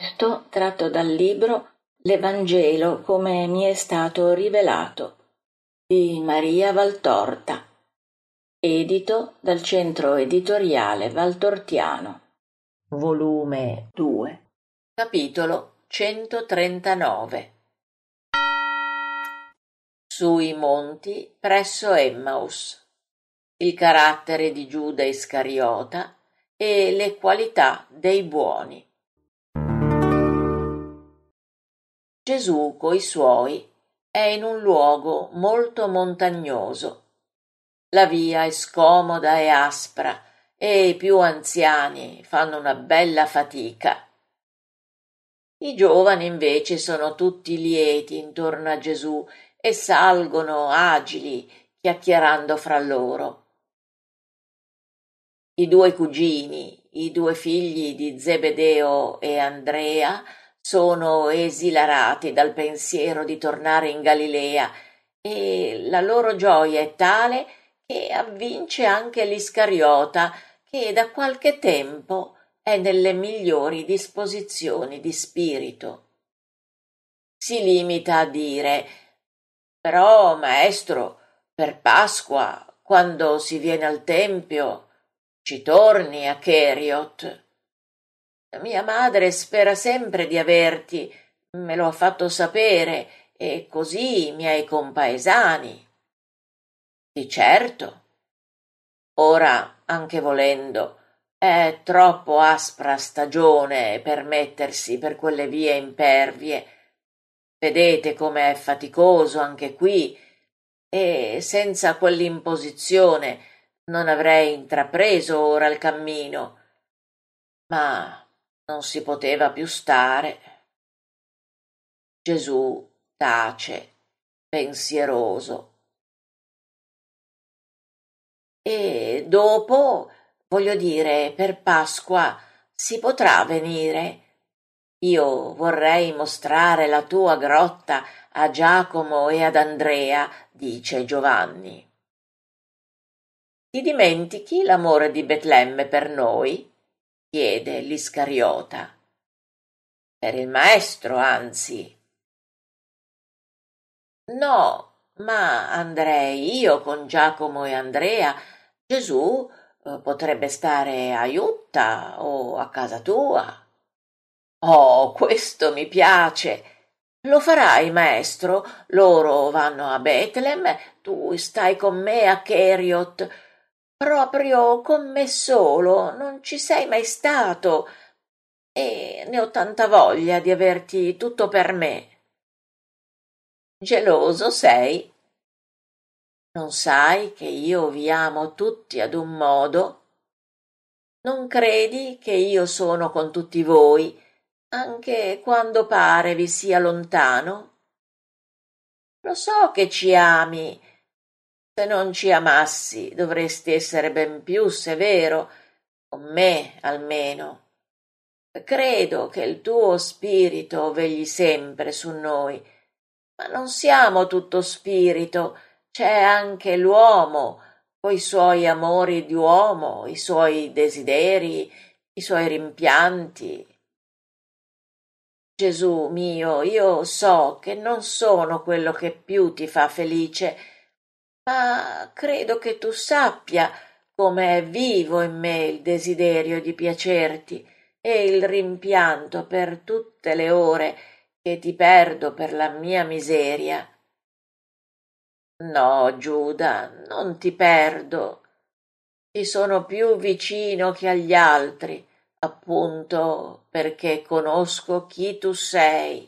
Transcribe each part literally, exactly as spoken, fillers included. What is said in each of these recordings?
Testo tratto dal libro L'Evangelo come mi è stato rivelato di Maria Valtorta, edito dal Centro Editoriale Valtortiano, volume due, capitolo centotrentanove. Sui monti presso Emmaus, il carattere di Giuda Iscariota e le qualità dei buoni. Gesù coi suoi è in un luogo molto montagnoso. La via è scomoda e aspra e i più anziani fanno una bella fatica. I giovani invece sono tutti lieti intorno a Gesù e salgono agili, chiacchierando fra loro. I due cugini, i due figli di Zebedeo e Andrea, sono esilarati dal pensiero di tornare in Galilea e la loro gioia è tale che avvince anche l'Iscariota, che da qualche tempo è nelle migliori disposizioni di spirito. Si limita a dire: «Però, maestro, per Pasqua, quando si viene al Tempio, ci torni a Cheriot. Mia madre spera sempre di averti, me lo ha fatto sapere, e così i miei compaesani». Di certo. Ora, anche volendo, è troppo aspra stagione per mettersi per quelle vie impervie. Vedete com'è faticoso anche qui, e senza quell'imposizione non avrei intrapreso ora il cammino. Ma non si poteva più stare. Gesù tace, pensieroso. E dopo, voglio dire, per Pasqua si potrà venire? Io vorrei mostrare la tua grotta a Giacomo e ad Andrea, dice Giovanni. Ti dimentichi l'amore di Betlemme per noi? Chiede l'Iscariota. Per il maestro, anzi. No, ma andrei io con Giacomo e Andrea. Gesù eh, potrebbe stare a Iutta o a casa tua. Oh, questo mi piace. Lo farai, maestro? Loro vanno a Betlem, tu stai con me a Cheriot. Proprio con me solo, non ci sei mai stato, e ne ho tanta voglia di averti tutto per me. Geloso sei? Non sai che io vi amo tutti ad un modo? Non credi che io sono con tutti voi, anche quando pare vi sia lontano? Lo so che ci ami. Se non ci amassi dovresti essere ben più severo, con me almeno. Credo che il tuo spirito vegli sempre su noi, ma non siamo tutto spirito, c'è anche l'uomo, coi suoi amori di uomo, i suoi desideri, i suoi rimpianti. Gesù mio, io so che non sono quello che più ti fa felice, ma credo che tu sappia come è vivo in me il desiderio di piacerti e il rimpianto per tutte le ore che ti perdo per la mia miseria. No, Giuda, non ti perdo. Ti sono più vicino che agli altri, appunto perché conosco chi tu sei.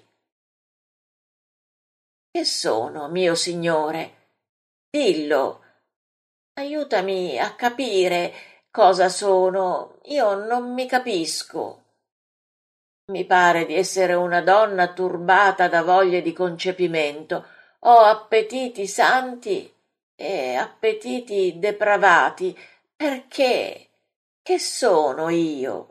Che sono, mio Signore? Dillo. Aiutami a capire cosa sono. Io non mi capisco. Mi pare di essere una donna turbata da voglie di concepimento. Ho appetiti santi e appetiti depravati. Perché? Che sono io?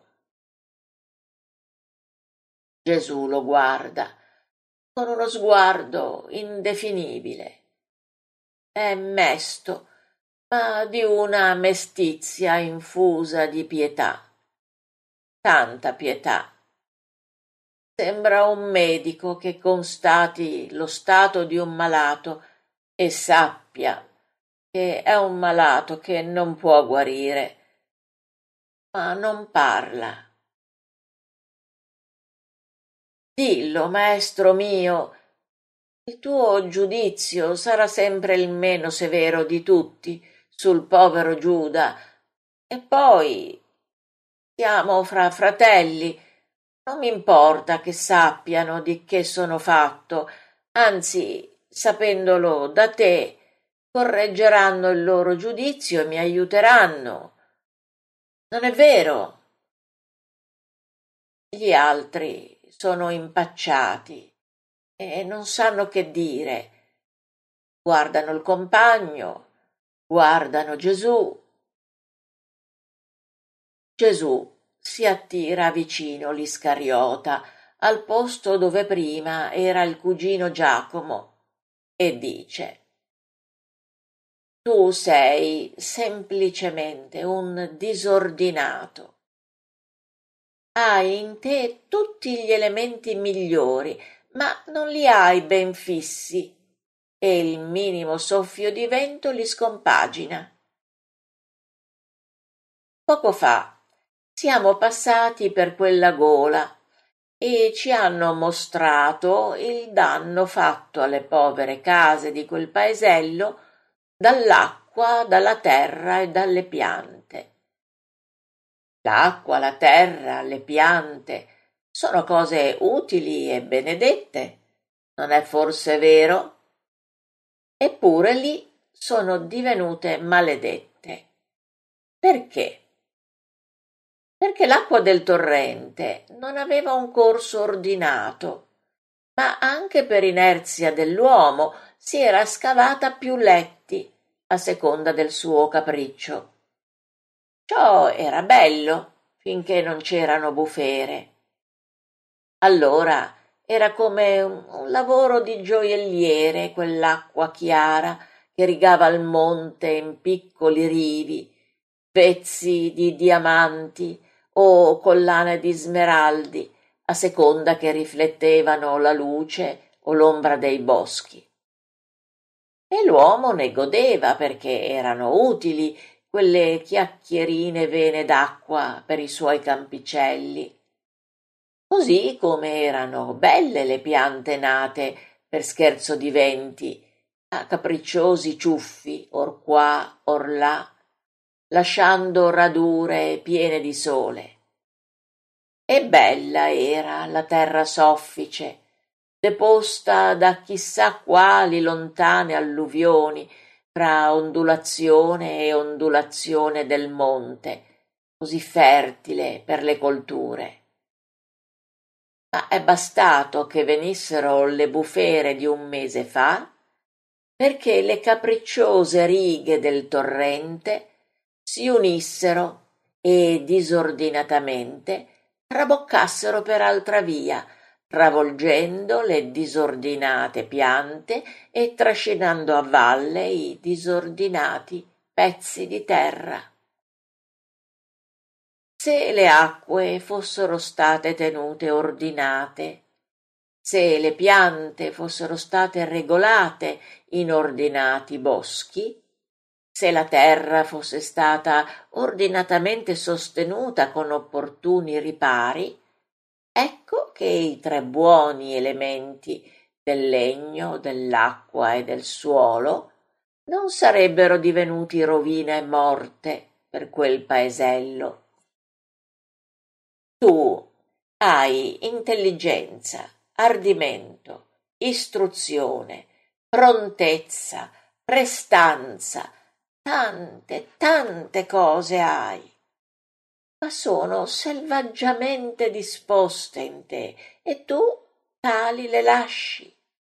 Gesù lo guarda con uno sguardo indefinibile. È mesto, ma di una mestizia infusa di pietà. Tanta pietà. Sembra un medico che constati lo stato di un malato e sappia che è un malato che non può guarire, ma non parla. Dillo, maestro mio, il tuo giudizio sarà sempre il meno severo di tutti sul povero Giuda. E poi siamo fra fratelli, non m'importa che sappiano di che sono fatto, anzi, sapendolo da te, correggeranno il loro giudizio e mi aiuteranno. Non è vero? Gli altri sono impacciati e non sanno che dire. Guardano il compagno, guardano Gesù. Gesù si attira vicino l'Iscariota, al posto dove prima era il cugino Giacomo, e dice: Tu sei semplicemente un disordinato. Hai in te tutti gli elementi migliori, ma non li hai ben fissi, e il minimo soffio di vento li scompagina. Poco fa siamo passati per quella gola e ci hanno mostrato il danno fatto alle povere case di quel paesello dall'acqua, dalla terra e dalle piante. L'acqua, la terra, le piante sono cose utili e benedette, non è forse vero? Eppure lì sono divenute maledette. Perché? Perché l'acqua del torrente non aveva un corso ordinato, ma anche per inerzia dell'uomo si era scavata più letti a seconda del suo capriccio. Ciò era bello finché non c'erano bufere. Allora era come un, un lavoro di gioielliere quell'acqua chiara che rigava il monte in piccoli rivi, pezzi di diamanti o collane di smeraldi, a seconda che riflettevano la luce o l'ombra dei boschi. E l'uomo ne godeva perché erano utili quelle chiacchierine vene d'acqua per i suoi campicelli. Così come erano belle le piante nate per scherzo di venti, a capricciosi ciuffi or qua or là, lasciando radure piene di sole. E bella era la terra soffice, deposta da chissà quali lontane alluvioni fra ondulazione e ondulazione del monte, così fertile per le colture. Ma è bastato che venissero le bufere di un mese fa perché le capricciose righe del torrente si unissero e disordinatamente traboccassero per altra via, travolgendo le disordinate piante e trascinando a valle i disordinati pezzi di terra. Se le acque fossero state tenute ordinate, se le piante fossero state regolate in ordinati boschi, se la terra fosse stata ordinatamente sostenuta con opportuni ripari, ecco che i tre buoni elementi del legno, dell'acqua e del suolo non sarebbero divenuti rovina e morte per quel paesello. Tu hai intelligenza, ardimento, istruzione, prontezza, prestanza, tante, tante cose hai, ma sono selvaggiamente disposte in te e tu tali le lasci.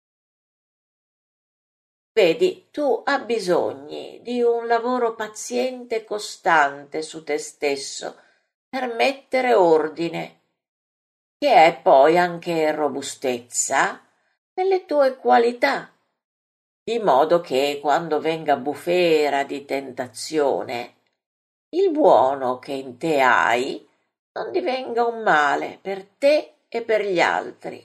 Vedi, tu abbisogni di un lavoro paziente e costante su te stesso per mettere ordine, che è poi anche robustezza nelle tue qualità, di modo che quando venga bufera di tentazione, il buono che in te hai non divenga un male per te e per gli altri.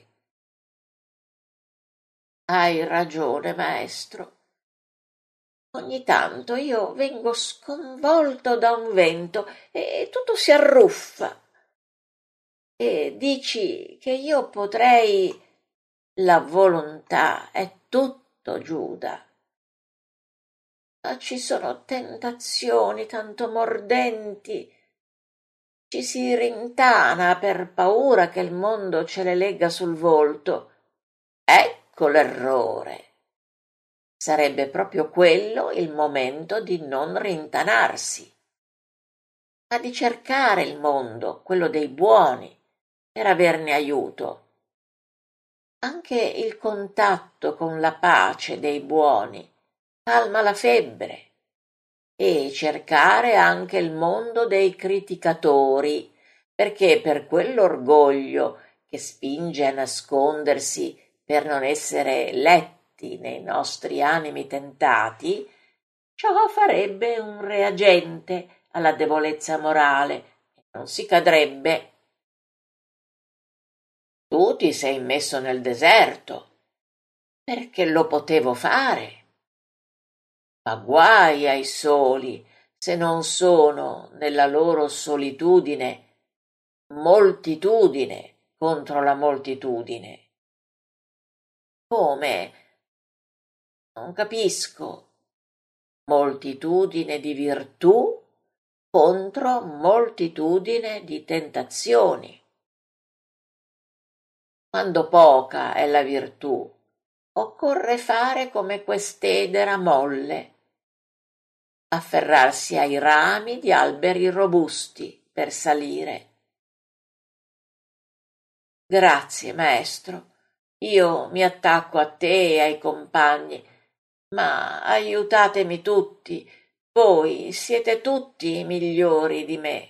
Hai ragione, maestro. Ogni tanto io vengo sconvolto da un vento e tutto si arruffa. E dici che io potrei... La volontà è tutto, Giuda. Ma ci sono tentazioni tanto mordenti. Ci si rintana per paura che il mondo ce le legga sul volto. Ecco l'errore. Sarebbe proprio quello il momento di non rintanarsi, ma di cercare il mondo, quello dei buoni, per averne aiuto. Anche il contatto con la pace dei buoni calma la febbre, e cercare anche il mondo dei criticatori, perché per quell'orgoglio che spinge a nascondersi per non essere letti nei nostri animi tentati, ciò farebbe un reagente alla debolezza morale e non si cadrebbe. Tu ti sei messo nel deserto, perché lo potevo fare. Ma guai ai soli se non sono, nella loro solitudine, moltitudine contro la moltitudine. Come? Non capisco. Moltitudine di virtù contro moltitudine di tentazioni. Quando poca è la virtù, occorre fare come quest'edera molle, afferrarsi ai rami di alberi robusti per salire. Grazie, maestro. Io mi attacco a te e ai compagni, ma aiutatemi tutti. Voi siete tutti migliori di me.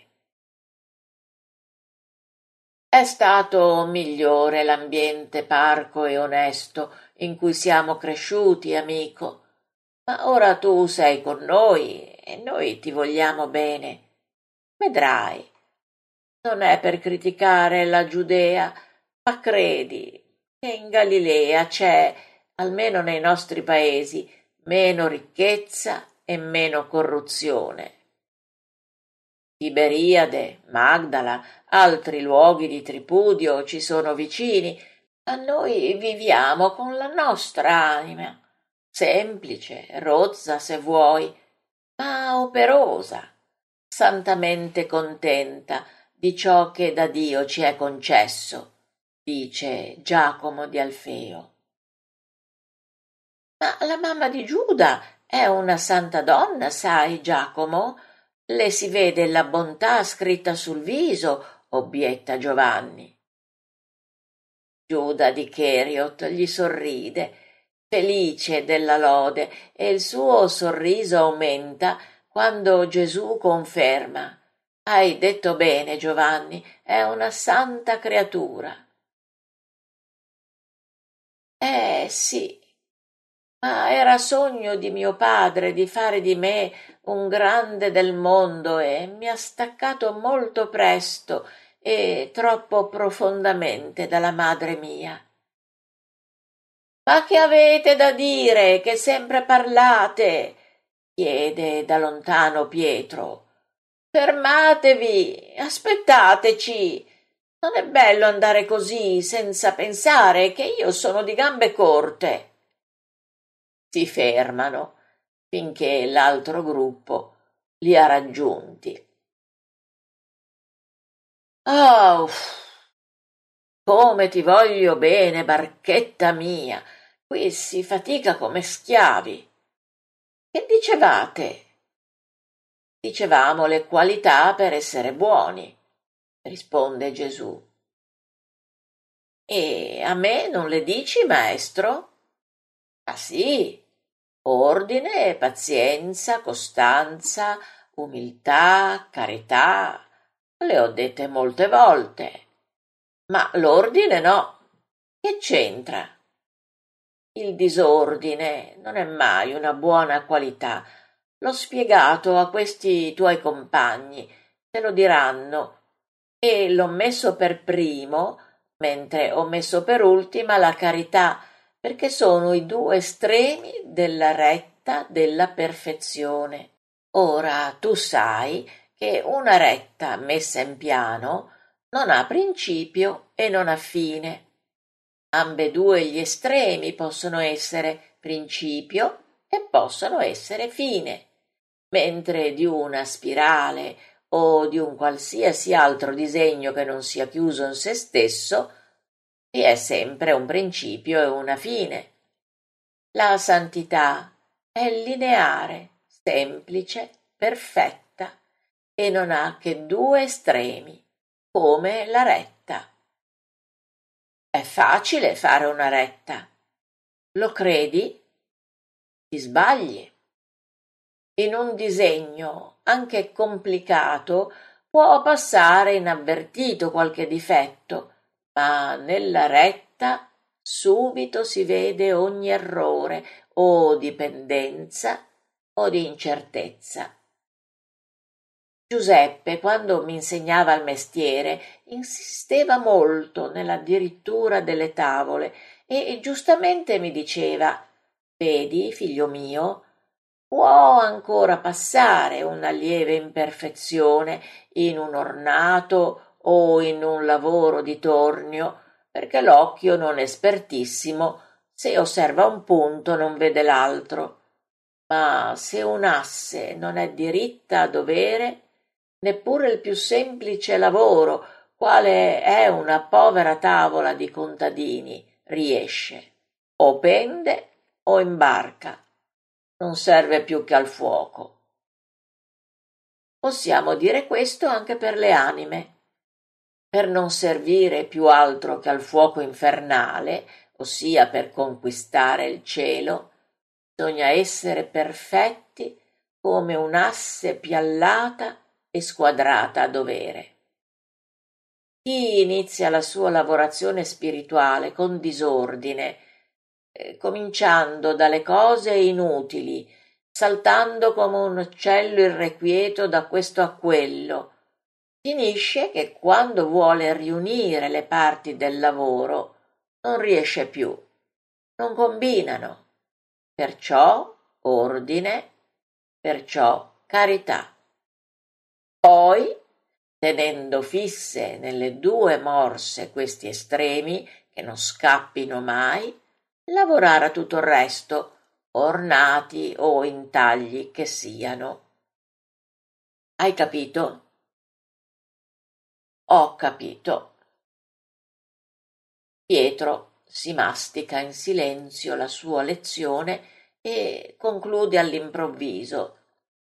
È stato migliore l'ambiente parco e onesto in cui siamo cresciuti, amico. Ma ora tu sei con noi e noi ti vogliamo bene. Vedrai, non è per criticare la Giudea, ma credi che in Galilea c'è, almeno nei nostri paesi, meno ricchezza e meno corruzione. Tiberiade, Magdala, altri luoghi di tripudio ci sono vicini, ma noi viviamo con la nostra anima, semplice, rozza se vuoi, ma operosa, santamente contenta di ciò che da Dio ci è concesso, dice Giacomo di Alfeo. Ma la mamma di Giuda è una santa donna, sai, Giacomo? Le si vede la bontà scritta sul viso, obietta Giovanni. Giuda di Cheriot gli sorride, felice della lode, e il suo sorriso aumenta quando Gesù conferma: hai detto bene, Giovanni, è una santa creatura. Eh sì, ma era sogno di mio padre di fare di me un grande del mondo e mi ha staccato molto presto e troppo profondamente dalla madre mia. Ma che avete da dire, che sempre parlate? Chiede da lontano Pietro. Fermatevi, aspettateci. Non è bello andare così senza pensare che io sono di gambe corte. Si fermano finché l'altro gruppo li ha raggiunti. Oh, come ti voglio bene, barchetta mia! Qui si fatica come schiavi. Che dicevate? Dicevamo le qualità per essere buoni, risponde Gesù. E a me non le dici, maestro? Ah sì, ordine, pazienza, costanza, umiltà, carità, le ho dette molte volte, ma l'ordine no. Che c'entra? Il disordine non è mai una buona qualità. L'ho spiegato a questi tuoi compagni, te lo diranno, e l'ho messo per primo, mentre ho messo per ultima la carità, perché sono i due estremi della retta della perfezione. Ora tu sai che una retta messa in piano non ha principio e non ha fine. Ambedue gli estremi possono essere principio e possono essere fine, mentre di una spirale o di un qualsiasi altro disegno che non sia chiuso in se stesso vi è sempre un principio e una fine. La santità è lineare, semplice, perfetta e non ha che due estremi, come la retta. È facile fare una retta. Lo credi? Ti sbagli. In un disegno, anche complicato, può passare inavvertito qualche difetto, ma nella retta subito si vede ogni errore o dipendenza o di incertezza. Giuseppe, quando mi insegnava il mestiere, insisteva molto nella dirittura delle tavole e giustamente mi diceva: «Vedi, figlio mio, può ancora passare una lieve imperfezione in un ornato o in un lavoro di tornio, perché l'occhio non è espertissimo, se osserva un punto non vede l'altro. Ma se un'asse non è diritta a dovere, neppure il più semplice lavoro, quale è una povera tavola di contadini, riesce. O pende o imbarca. Non serve più che al fuoco». Possiamo dire questo anche per le anime. Per non servire più altro che al fuoco infernale, ossia per conquistare il cielo, bisogna essere perfetti come un'asse piallata e squadrata a dovere. Chi inizia la sua lavorazione spirituale con disordine, eh, cominciando dalle cose inutili, saltando come un uccello irrequieto da questo a quello, finisce che quando vuole riunire le parti del lavoro non riesce più, non combinano. Perciò ordine, perciò carità. Poi, tenendo fisse nelle due morse questi estremi, che non scappino mai, lavorare a tutto il resto, ornati o intagli che siano. Hai capito? Ho capito. Pietro si mastica in silenzio la sua lezione e conclude all'improvviso: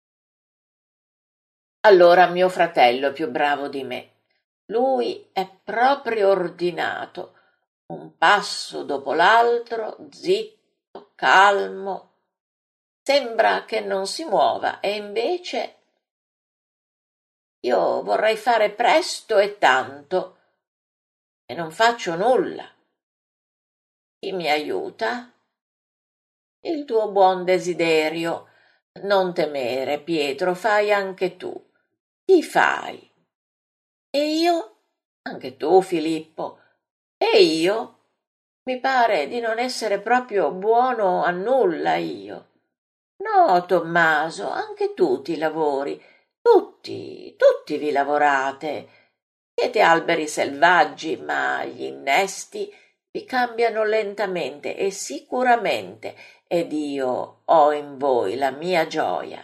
«Allora mio fratello è più bravo di me. Lui è proprio ordinato, un passo dopo l'altro, zitto, calmo. Sembra che non si muova e invece io vorrei fare presto e tanto e non faccio nulla. Chi mi aiuta? Il tuo buon desiderio. Non temere, Pietro, fai anche tu. Ti fai. E io? Anche tu, Filippo. E io? Mi pare di non essere proprio buono a nulla io. No, Tommaso, anche tu ti lavori. Tutti, tutti vi lavorate. Siete alberi selvaggi, ma gli innesti vi cambiano lentamente e sicuramente, ed io ho in voi la mia gioia.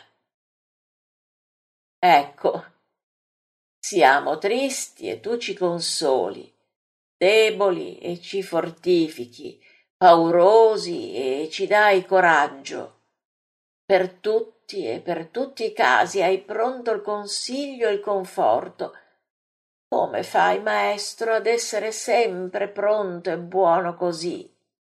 Ecco, siamo tristi e tu ci consoli, deboli e ci fortifichi, paurosi e ci dai coraggio. Per tutti e per tutti i casi hai pronto il consiglio e il conforto. Come fai, maestro, ad essere sempre pronto e buono così?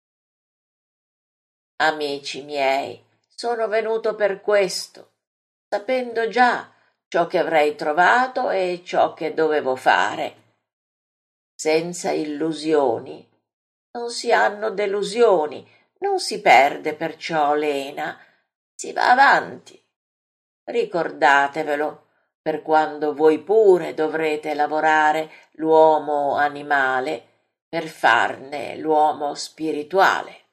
Amici miei, sono venuto per questo, sapendo già ciò che avrei trovato e ciò che dovevo fare. Senza illusioni non si hanno delusioni, non si perde perciò lena, si va avanti. Ricordatevelo, per quando voi pure dovrete lavorare l'uomo animale, per farne l'uomo spirituale.